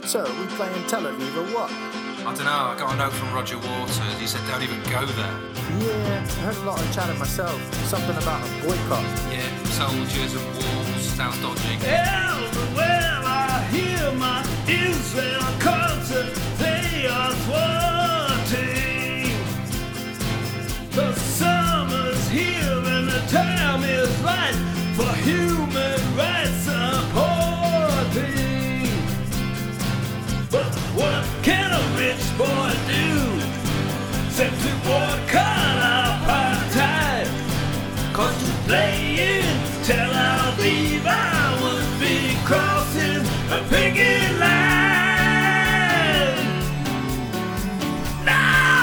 So, we playing Tel Aviv or what? I don't know, I got a note from Roger Waters. He said don't even go there. Yeah, I heard a lot of chatter myself. Something about a boycott. Yeah, soldiers and walls, sounds dodgy. Everywhere I hear my Israel concert, they are thwarting. The summer's here and the time is right for human rights supporting. But what can a rich boy do except to boycott apartheid? 'Cause to play in Tel Aviv I would be crossing a picket line. No!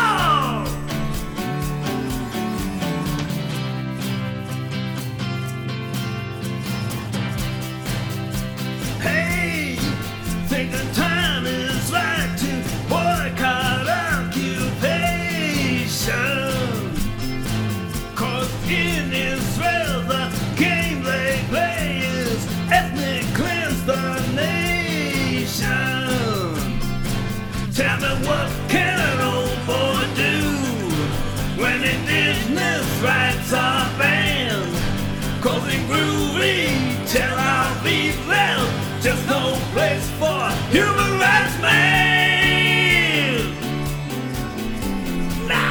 Hey, think the time is right to boycott occupation. 'Cause in Israel the game they play is ethnic cleanse the nation. Tell me what can an old boy do when indigenous rights are banned? 'Cause in groovy Tel Aviv there's just no place for human rights man. No!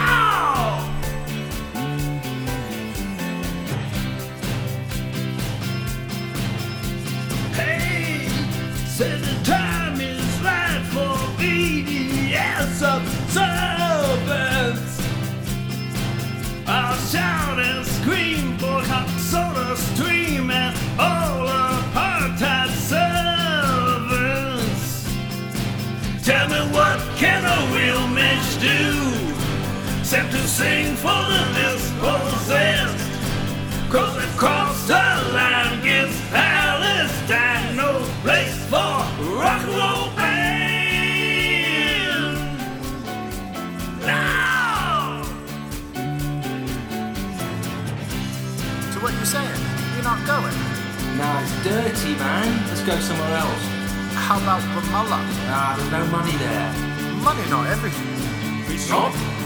Hey, said the time is right for BDS observance. I'll shout and scream, boycott Soda Stream and all apartheid servants. Tell me what can a real mensch do except to sing for the dispossessed? 'Cause they've crossed the line against Palestine, no place for rock and roll band. No! So what you saying? You're not going? Nah, it's dirty, man. Let's go somewhere else. How about Ramallah? Nah, there's no money there. Money not everything. It's not?